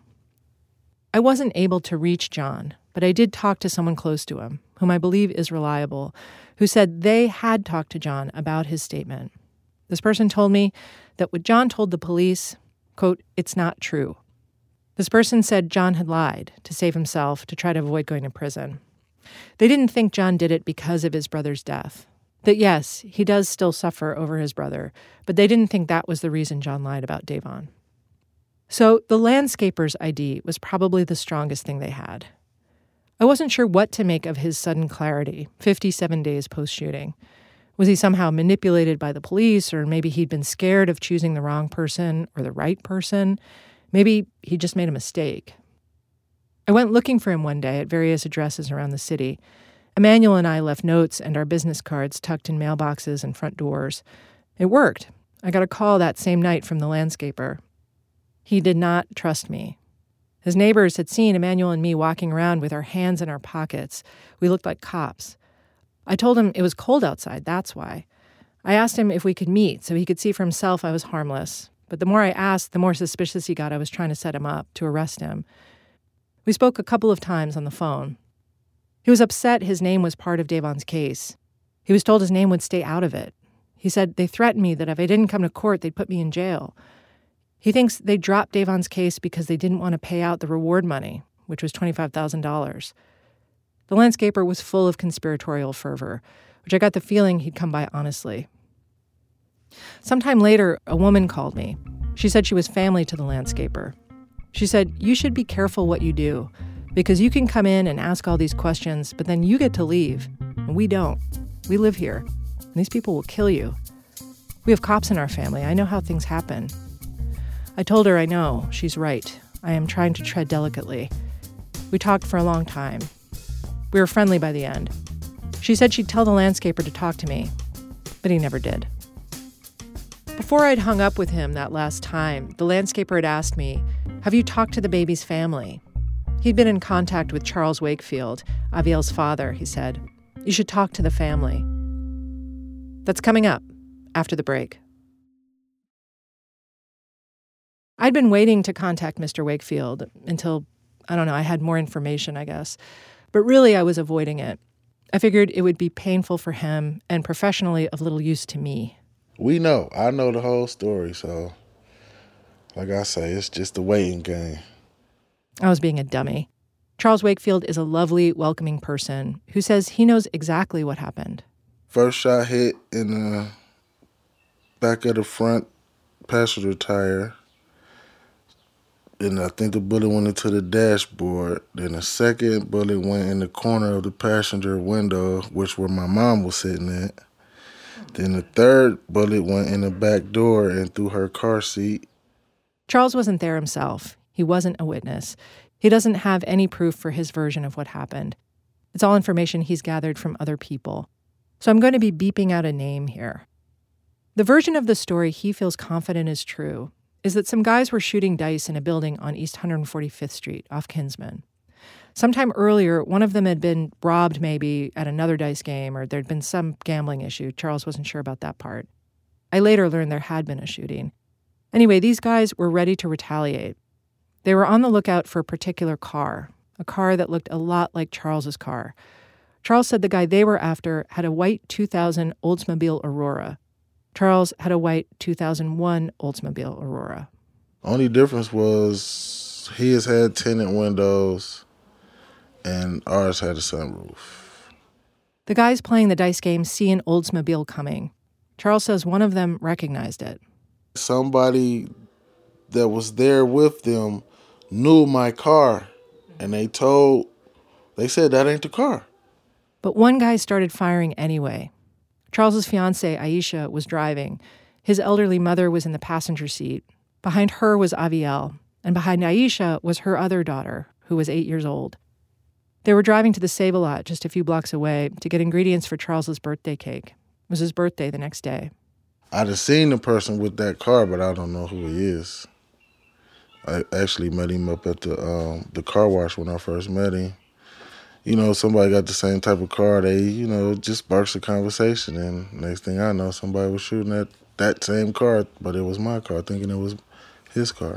I wasn't able to reach John, but I did talk to someone close to him, whom I believe is reliable, who said they had talked to John about his statement. This person told me that what John told the police, quote, "it's not true." This person said John had lied to save himself, to try to avoid going to prison. They didn't think John did it because of his brother's death. That yes, he does still suffer over his brother, but they didn't think that was the reason John lied about Davon. So the landscaper's I D was probably the strongest thing they had. I wasn't sure what to make of his sudden clarity, fifty-seven days post-shooting. Was he somehow manipulated by the police, or maybe he'd been scared of choosing the wrong person or the right person? Maybe he just made a mistake. I went looking for him one day at various addresses around the city. Emmanuel and I left notes and our business cards tucked in mailboxes and front doors. It worked. I got a call that same night from the landscaper. He did not trust me. His neighbors had seen Emmanuel and me walking around with our hands in our pockets. We looked like cops. I told him it was cold outside, that's why. I asked him if we could meet so he could see for himself I was harmless. But the more I asked, the more suspicious he got I was trying to set him up, to arrest him. We spoke a couple of times on the phone. He was upset his name was part of Davon's case. He was told his name would stay out of it. He said they threatened me that if I didn't come to court, they'd put me in jail. He thinks they dropped Davon's case because they didn't want to pay out the reward money, which was twenty-five thousand dollars. The landscaper was full of conspiratorial fervor, which I got the feeling he'd come by honestly. Sometime later, a woman called me. She said she was family to the landscaper. She said, "You should be careful what you do, because you can come in and ask all these questions, but then you get to leave, and we don't. We live here, and these people will kill you. We have cops in our family. I know how things happen." I told her I know. She's right. I am trying to tread delicately. We talked for a long time. We were friendly by the end. She said she'd tell the landscaper to talk to me, but he never did. Before I'd hung up with him that last time, the landscaper had asked me, "Have you talked to the baby's family?" He'd been in contact with Charles Wakefield, Aviel's father, he said. "You should talk to the family." That's coming up after the break. I'd been waiting to contact Mister Wakefield until, I don't know, I had more information, I guess. But really, I was avoiding it. I figured it would be painful for him and professionally of little use to me. We know. I know the whole story, so like I say, it's just a waiting game. I was being a dummy. Charles Wakefield is a lovely, welcoming person who says he knows exactly what happened. First shot hit in the back of the front passenger tire. And I think the bullet went into the dashboard. Then the second bullet went in the corner of the passenger window, which where my mom was sitting at. Then the third bullet went in the back door and through her car seat. Charles wasn't there himself. He wasn't a witness. He doesn't have any proof for his version of what happened. It's all information he's gathered from other people. So I'm going to be beeping out a name here. The version of the story he feels confident is true is that some guys were shooting dice in a building on East one hundred forty-fifth Street off Kinsman. Sometime earlier, one of them had been robbed maybe at another dice game, or there'd been some gambling issue. Charles wasn't sure about that part. I later learned there had been a shooting. Anyway, these guys were ready to retaliate. They were on the lookout for a particular car, a car that looked a lot like Charles's car. Charles said the guy they were after had a white two thousand Oldsmobile Aurora. Charles had a white two thousand one Oldsmobile Aurora. Only difference was his had tinted windows and ours had a sunroof. The guys playing the dice game see an Oldsmobile coming. Charles says one of them recognized it. Somebody that was there with them knew my car, and they told, they said that ain't the car. But one guy started firing anyway. Charles's fiancée, Aisha, was driving. His elderly mother was in the passenger seat. Behind her was Aviel, and behind Aisha was her other daughter, who was eight years old. They were driving to the Save-A-Lot just a few blocks away to get ingredients for Charles's birthday cake. It was his birthday the next day. I'd have seen the person with that car, but I don't know who he is. I actually met him up at the um, the car wash when I first met him. You know, somebody got the same type of car. They, you know, just sparks a conversation. And next thing I know, somebody was shooting at that same car, but it was my car, thinking it was his car.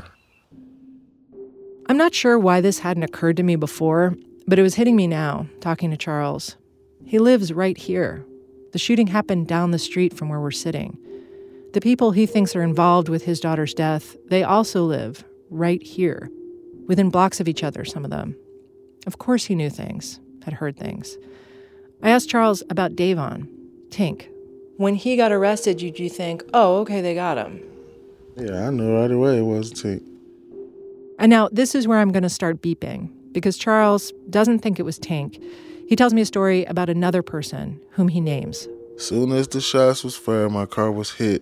I'm not sure why this hadn't occurred to me before, but it was hitting me now, talking to Charles. He lives right here. The shooting happened down the street from where we're sitting. The people he thinks are involved with his daughter's death, they also live right here, within blocks of each other, some of them. Of course he knew things, had heard things. I asked Charles about Davon, Tink. When he got arrested, did you think, oh, okay, they got him? Yeah, I knew right away it was Tink. And now this is where I'm going to start beeping, because Charles doesn't think it was Tink. He tells me a story about another person whom he names. Soon as the shots was fired, my car was hit.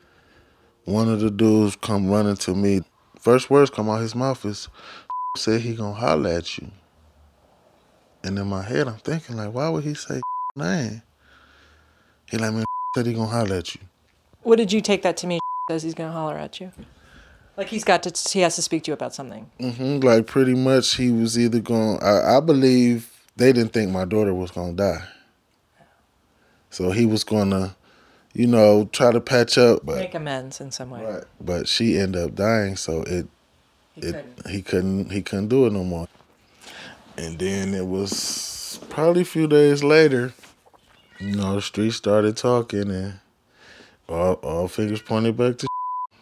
One of the dudes come running to me. First words come out his mouth is, said he gonna holler at you. And in my head, I'm thinking, like, why would he say name? He like, man, said he gonna holler at you. What did you take that to mean, says he's going to holler at you? Like he's got to, he has to speak to you about something. Mm-hmm. Like pretty much he was either going, I, I believe they didn't think my daughter was going to die. So he was going to, you know, try to patch up. But, make amends in some way. Right. But she ended up dying, so it, he, it, couldn't. he couldn't, he couldn't do it no more. And then it was probably a few days later, you know, the street started talking and all, all fingers pointed back to.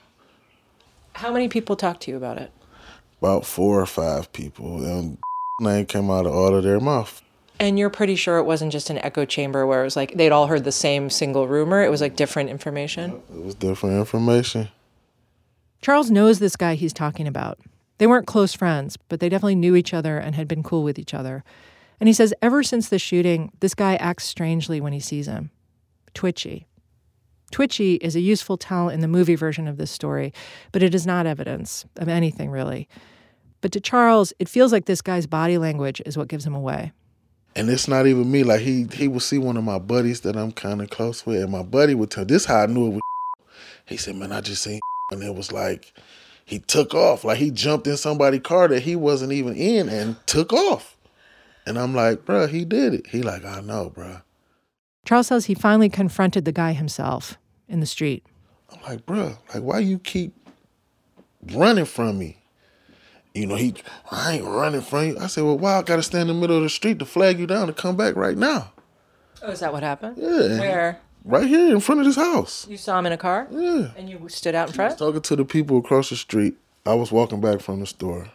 How many people talked to you about it? About four or five people. And name came out of all of their mouth. And you're pretty sure it wasn't just an echo chamber where it was like they'd all heard the same single rumor? It was like different information? It was different information. Charles knows this guy he's talking about. They weren't close friends, but they definitely knew each other and had been cool with each other. And he says ever since the shooting, this guy acts strangely when he sees him. Twitchy. Twitchy is a useful tell in the movie version of this story, but it is not evidence of anything, really. But to Charles, it feels like this guy's body language is what gives him away. And it's not even me. Like, he he would see one of my buddies that I'm kind of close with, and my buddy would tell, this is how I knew it was. He said, man, I just seen and it was like, he took off. Like, he jumped in somebody's car that he wasn't even in and took off. And I'm like, bruh, he did it. He like, I know, bruh. Charles says he finally confronted the guy himself in the street. I'm like, bruh, like, why you keep running from me? You know, he, I ain't running from you. I said, well, why I got to stand in the middle of the street to flag you down to come back right now? Oh, is that what happened? Yeah. Where? Right here in front of this house. You saw him in a car? Yeah. And you stood out in front? I was talking to the people across the street. I was walking back from the store.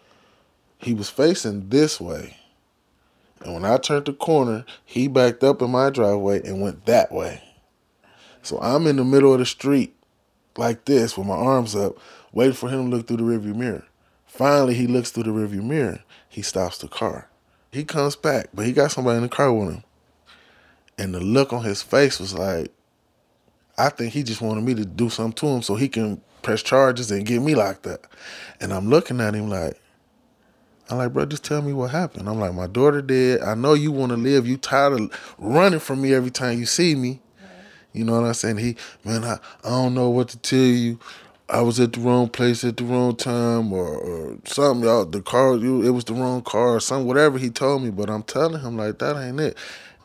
He was facing this way. And when I turned the corner, he backed up in my driveway and went that way. So I'm in the middle of the street like this with my arms up, waiting for him to look through the rearview mirror. Finally, he looks through the rearview mirror. He stops the car. He comes back, but he got somebody in the car with him. And the look on his face was like, I think he just wanted me to do something to him so he can press charges and get me locked up. And I'm looking at him like, I'm like, bro, just tell me what happened. I'm like, my daughter did. I know you want to live. You tired of running from me every time you see me. You know what I'm saying? He, man, I, I don't know what to tell you. I was at the wrong place at the wrong time or, or something. Y'all, the car, it was the wrong car or something, whatever he told me. But I'm telling him, like, that ain't it.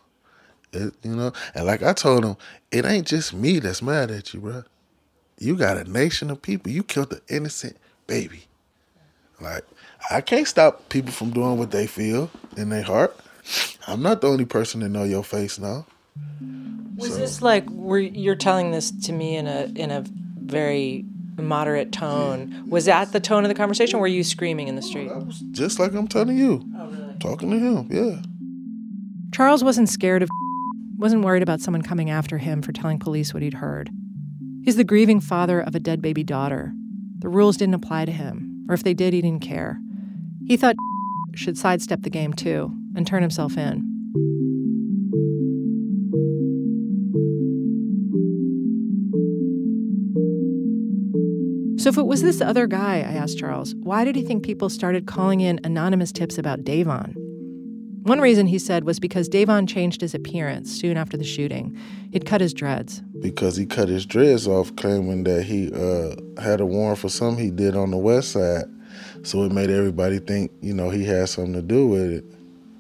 It, you know, and like I told him, it ain't just me that's mad at you, bro. You got a nation of people. You killed an innocent baby. Like, I can't stop people from doing what they feel in their heart. I'm not the only person that know your face now. Was So- this like, were you're telling this to me in a in a very moderate tone? Was that the tone of the conversation, or were you screaming in the street? Oh, just like I'm telling you. Oh, really? Talking to him, yeah. Charles wasn't scared of, wasn't worried about someone coming after him for telling police what he'd heard. He's the grieving father of a dead baby daughter. The rules didn't apply to him, or if they did, he didn't care. He thought should sidestep the game too and turn himself in. So if it was this other guy, I asked Charles, why did he think people started calling in anonymous tips about Davon? One reason, he said, was because Davon changed his appearance soon after the shooting. He'd cut his dreads. Because he cut his dreads off, claiming that he uh, had a warrant for something he did on the west side. So it made everybody think, you know, he had something to do with it.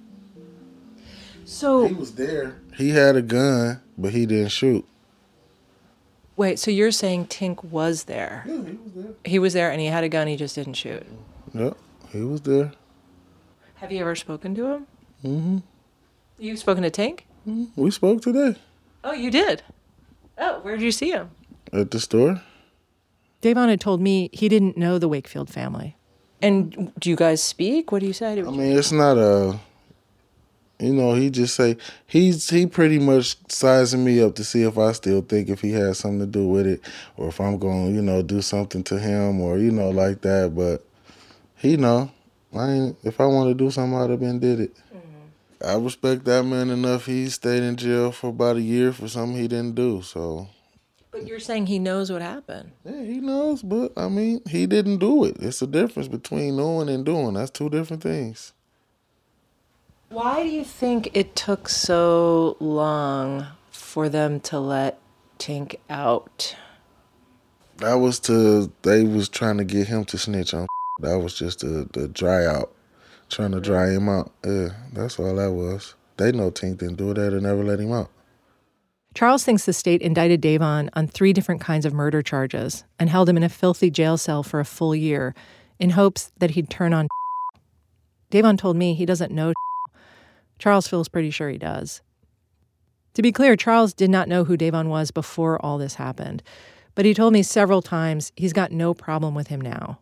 So he was there. He had a gun, but he didn't shoot. Wait, so you're saying Tink was there? Yeah, he was there. He was there and he had a gun, he just didn't shoot? Yep, he was there. Have you ever spoken to him? Mm-hmm. You've spoken to Tink? Mm-hmm. We spoke today. Oh, you did? Oh, where did you see him? At the store. Davon had told me he didn't know the Wakefield family. And do you guys speak? What do you say? I mean, it's not a... You know, he just say, he's he pretty much sizing me up to see if I still think if he has something to do with it or if I'm going to, you know, do something to him or, you know, like that. But he know. I ain't, if I want to do something, I'd have been did it. Mm-hmm. I respect that man enough. He stayed in jail for about a year for something he didn't do, so. But you're saying he knows what happened. Yeah, he knows, but, I mean, he didn't do it. It's a difference between knowing and doing. That's two different things. Why do you think it took so long for them to let Tink out? That was to, they was trying to get him to snitch on. That was just the, the dry out, trying to dry him out. Yeah, that's all that was. They know Tink didn't do that and never let him out. Charles thinks the state indicted Davon on three different kinds of murder charges and held him in a filthy jail cell for a full year in hopes that he'd turn on. Davon told me he doesn't know. Charles feels pretty sure he does. To be clear, Charles did not know who Davon was before all this happened, but he told me several times he's got no problem with him now.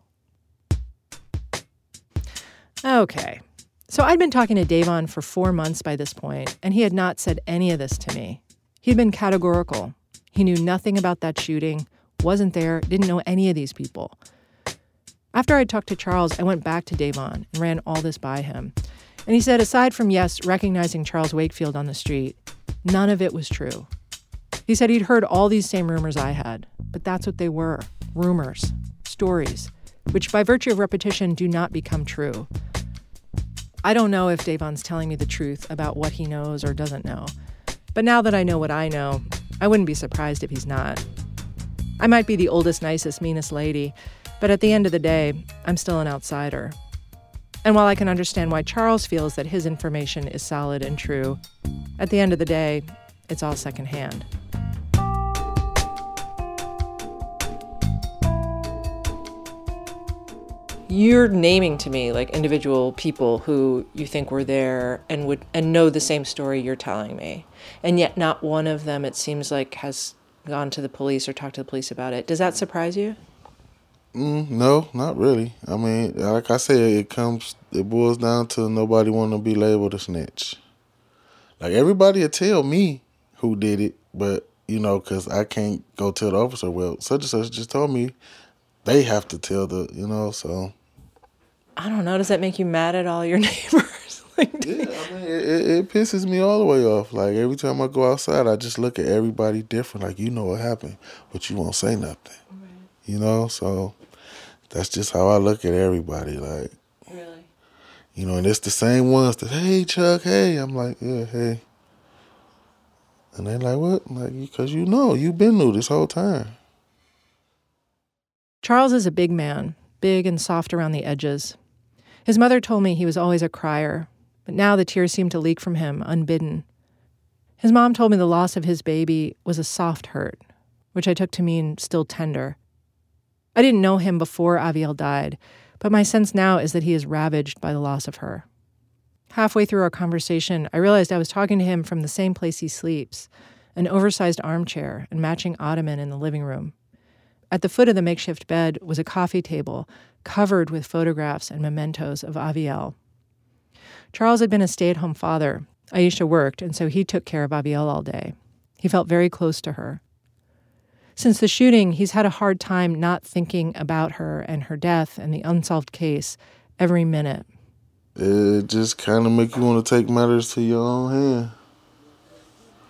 Okay, so I'd been talking to Davon for four months by this point, and he had not said any of this to me. He'd been categorical. He knew nothing about that shooting, wasn't there, didn't know any of these people. After I talked to Charles, I went back to Davon and ran all this by him. And he said, aside from, yes, recognizing Charles Wakefield on the street, none of it was true. He said he'd heard all these same rumors I had, but that's what they were, rumors, stories, which by virtue of repetition do not become true. I don't know if Davon's telling me the truth about what he knows or doesn't know, but now that I know what I know, I wouldn't be surprised if he's not. I might be the oldest, nicest, meanest lady, but at the end of the day, I'm still an outsider. And while I can understand why Charles feels that his information is solid and true, at the end of the day, it's all secondhand. You're naming to me like individual people who you think were there and would and know the same story you're telling me. And yet not one of them, it seems like, has gone to the police or talked to the police about it. Does that surprise you? Mm, no, not really. I mean, like I said, it comes, it boils down to nobody want to be labeled a snitch. Like, everybody will tell me who did it, but, you know, because I can't go tell the officer, well, such and such just told me. They have to tell the, you know, so. I don't know. Does that make you mad at all your neighbors? Like, yeah, I mean, it, it, it pisses me all the way off. Like, every time I go outside, I just look at everybody different. Like, you know what happened, but you won't say nothing. Right. You know, so that's just how I look at everybody. Like, really? You know, and it's the same ones that, hey, Chuck, hey. I'm like, yeah, hey. And they're like, what? I'm like, because you know, you've been new this whole time. Charles is a big man, big and soft around the edges. His mother told me he was always a crier, but now the tears seemed to leak from him unbidden. His mom told me the loss of his baby was a soft hurt, which I took to mean still tender. I didn't know him before Avielle died, but my sense now is that he is ravaged by the loss of her. Halfway through our conversation, I realized I was talking to him from the same place he sleeps, an oversized armchair and matching ottoman in the living room. At the foot of the makeshift bed was a coffee table covered with photographs and mementos of Avielle. Charles had been a stay-at-home father. Aisha worked, and so he took care of Avielle all day. He felt very close to her. Since the shooting, he's had a hard time not thinking about her and her death and the unsolved case every minute. It just kind of make you want to take matters to your own hand.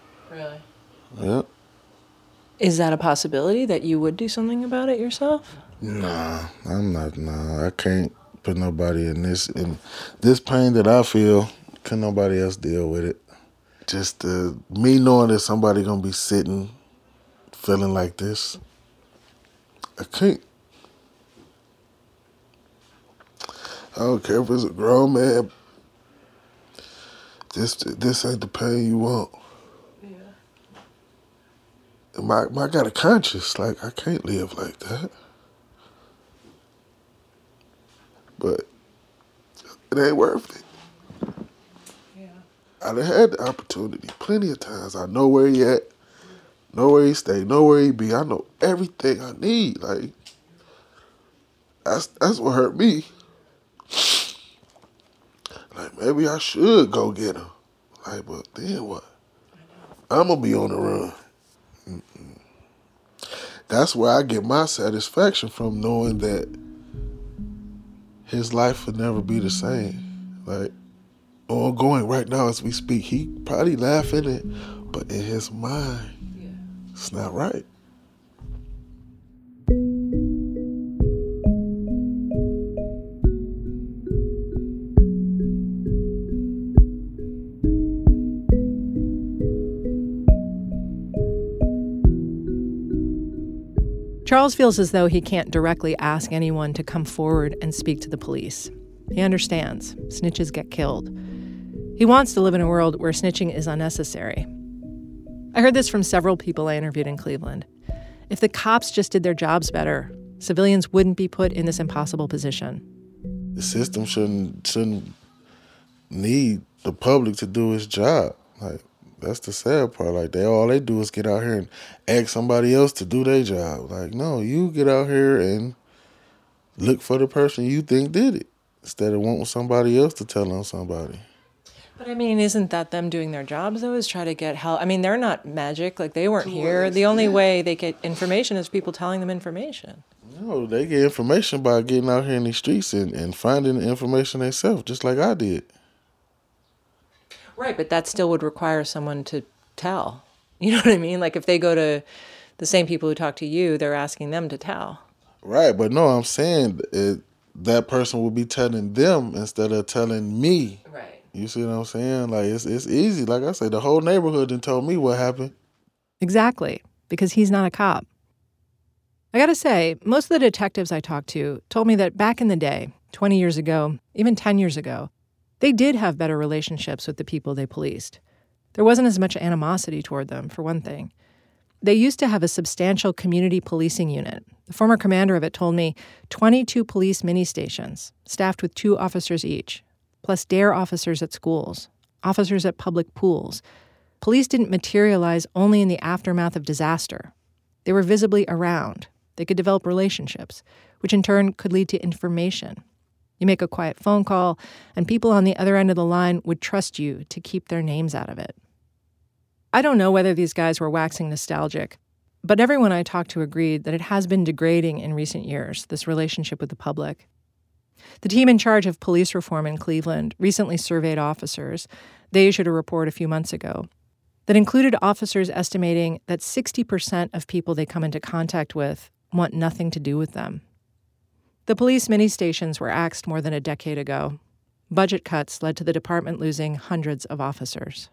Really? Yep. Is that a possibility that you would do something about it yourself? Nah, I'm not. Nah, I can't put nobody in this in this pain that I feel. Can nobody else deal with it? Just uh, me knowing that somebody gonna be sitting, feeling like this. I can't. I don't care if it's a grown man. This this ain't the pain you want. Yeah. My, my, I got a conscience. Like, I can't live like that. But it ain't worth it. Yeah. I done had the opportunity plenty of times. I know where he at, know where he stay, know where he be. I know everything I need. Like, that's that's what hurt me. Like, maybe I should go get him. Like, but then what? I'm going to be on the run. Mm-mm. That's where I get my satisfaction from, knowing that his life would never be the same. Like, ongoing right now as we speak, he probably laughing it, but in his mind, yeah. It's not right. Charles feels as though he can't directly ask anyone to come forward and speak to the police. He understands. Snitches get killed. He wants to live in a world where snitching is unnecessary. I heard this from several people I interviewed in Cleveland. If the cops just did their jobs better, civilians wouldn't be put in this impossible position. The system shouldn't shouldn't need the public to do its job. Like, that's the sad part. Like, they all they do is get out here and ask somebody else to do their job. Like, no, you get out here and look for the person you think did it instead of wanting somebody else to tell on somebody. But I mean, isn't that them doing their jobs, though, is try to get help? I mean, they're not magic. Like, they weren't here. The only way they get information is people telling them information. No, they get information by getting out here in these streets and, and finding the information themselves, just like I did. Right, but that still would require someone to tell. You know what I mean? Like, if they go to the same people who talk to you, they're asking them to tell. Right, but no, I'm saying it, that person will be telling them instead of telling me. Right. You see what I'm saying? Like, it's it's easy. Like I say, the whole neighborhood done told me what happened. Exactly, because he's not a cop. I gotta say, most of the detectives I talked to told me that back in the day, twenty years ago, even ten years ago, they did have better relationships with the people they policed. There wasn't as much animosity toward them, for one thing. They used to have a substantial community policing unit. The former commander of it told me twenty-two police mini-stations, staffed with two officers each, plus DARE officers at schools, officers at public pools. Police didn't materialize only in the aftermath of disaster. They were visibly around. They could develop relationships, which in turn could lead to information. You make a quiet phone call, and people on the other end of the line would trust you to keep their names out of it. I don't know whether these guys were waxing nostalgic, but everyone I talked to agreed that it has been degrading in recent years, this relationship with the public. The team in charge of police reform in Cleveland recently surveyed officers. They issued a report a few months ago that included officers estimating that sixty percent of people they come into contact with want nothing to do with them. The police mini-stations were axed more than a decade ago. Budget cuts led to the department losing hundreds of officers.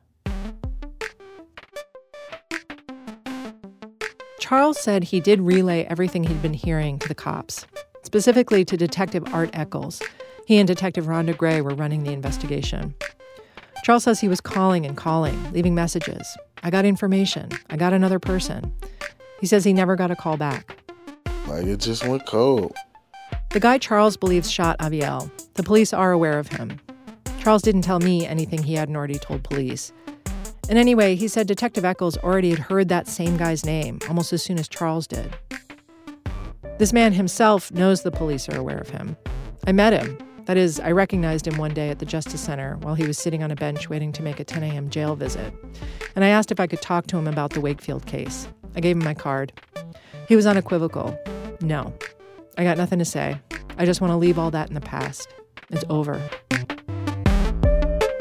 Charles said he did relay everything he'd been hearing to the cops, specifically to Detective Art Eccles. He and Detective Rhonda Gray were running the investigation. Charles says he was calling and calling, leaving messages. I got information. I got another person. He says he never got a call back. Like, it just went cold. The guy Charles believes shot Aviel. The police are aware of him. Charles didn't tell me anything he hadn't already told police. And anyway, he said Detective Eccles already had heard that same guy's name almost as soon as Charles did. This man himself knows the police are aware of him. I met him. That is, I recognized him one day at the Justice Center while he was sitting on a bench waiting to make a ten a.m. jail visit. And I asked if I could talk to him about the Wakefield case. I gave him my card. He was unequivocal. No. I got nothing to say. I just want to leave all that in the past. It's over.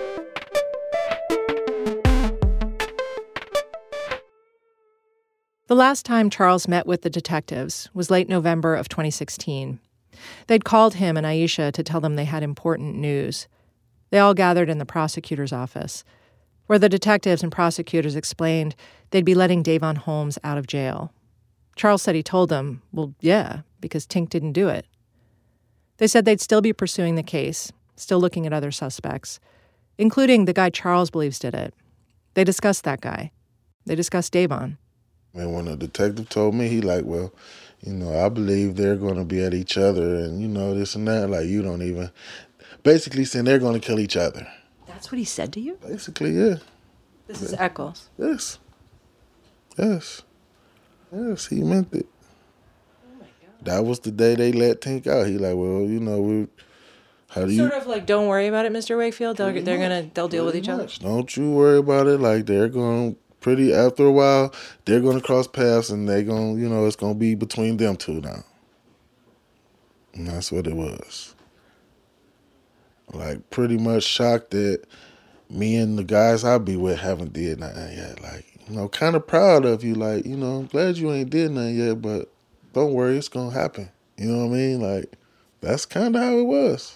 The The last time Charles met with the detectives was late November of twenty sixteen. They'd called him and Aisha to tell them they had important news. They all gathered in the prosecutor's office, where the detectives and prosecutors explained they'd be letting Davon Holmes out of jail. Charles said he told them, well, yeah, because Tink didn't do it. They said they'd still be pursuing the case, still looking at other suspects, including the guy Charles believes did it. They discussed that guy. They discussed Davon. And when the detective told me, he like, well, you know, I believe they're going to be at each other and, you know, this and that. Like, you don't even... Basically saying they're going to kill each other. That's what he said to you? Basically, yeah. This is Echols. Yes. Yes. Yes, he meant it. Oh, my God. That was the day they let Tink out. He like, well, you know, we... How do you... Sort of like, don't worry about it, Mister Wakefield. They're, they're going to... They'll deal with each other. Don't you worry about it. Like, they're going... Pretty after a while, they're going to cross paths and they're going, you know, it's going to be between them two now. And that's what it was. Like, pretty much shocked that me and the guys I be with haven't did nothing yet. Like, you know, kind of proud of you. Like, you know, I'm glad you ain't did nothing yet, but don't worry, it's going to happen. You know what I mean? Like, that's kind of how it was.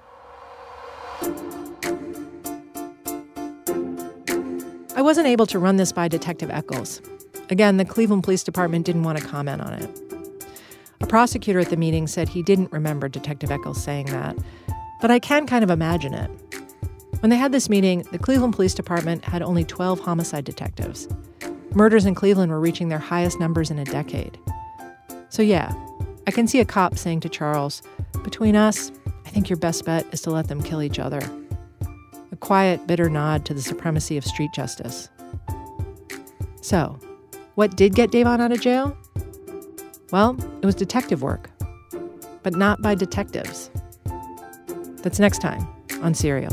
I wasn't able to run this by Detective Echols. Again, the Cleveland Police Department didn't want to comment on it. A prosecutor at the meeting said he didn't remember Detective Echols saying that, but I can kind of imagine it. When they had this meeting, the Cleveland Police Department had only twelve homicide detectives. Murders in Cleveland were reaching their highest numbers in a decade. So yeah, I can see a cop saying to Charles, between us, I think your best bet is to let them kill each other. A quiet, bitter nod to the supremacy of street justice. So, what did get Davon out of jail? Well, it was detective work, but not by detectives. That's next time on Serial.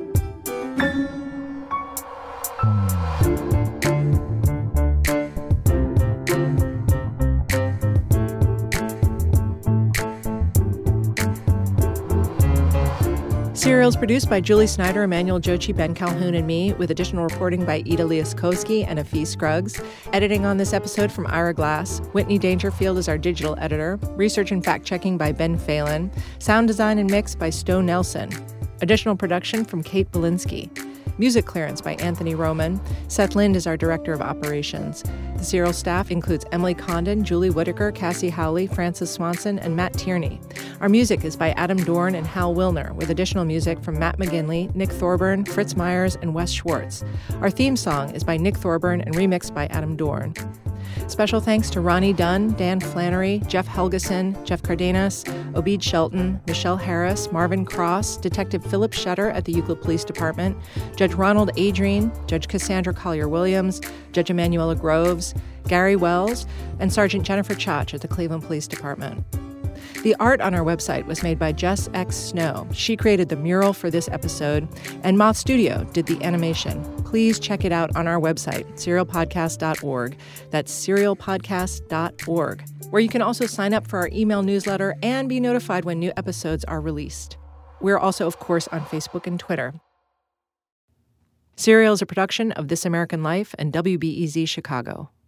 Serial is produced by Julie Snyder, Emmanuel Jochi, Ben Calhoun, and me, with additional reporting by Ida Liaskowski and Afee Scruggs. Editing on this episode from Ira Glass. Whitney Dangerfield is our digital editor. Research and fact-checking by Ben Phelan. Sound design and mix by Stowe Nelson. Additional production from Kate Belinsky. Music clearance by Anthony Roman. Seth Lind is our director of operations. The Serial staff includes Emily Condon, Julie Whitaker, Cassie Howley, Francis Swanson, and Matt Tierney. Our music is by Adam Dorn and Hal Wilner, with additional music from Matt McGinley, Nick Thorburn, Fritz Myers, and Wes Schwartz. Our theme song is by Nick Thorburn and remixed by Adam Dorn. Special thanks to Ronnie Dunn, Dan Flannery, Jeff Helgeson, Jeff Cardenas, Obeid Shelton, Michelle Harris, Marvin Cross, Detective Philip Shutter at the Euclid Police Department, Judge Ronald Adrien, Judge Cassandra Collier-Williams, Judge Emanuela Groves, Gary Wells, and Sergeant Jennifer Chach at the Cleveland Police Department. The art on our website was made by Jess X. Snow. She created the mural for this episode, and Moth Studio did the animation. Please check it out on our website, serial podcast dot org. That's serial podcast dot org, where you can also sign up for our email newsletter and be notified when new episodes are released. We're also, of course, on Facebook and Twitter. Serial is a production of This American Life and W B E Z Chicago.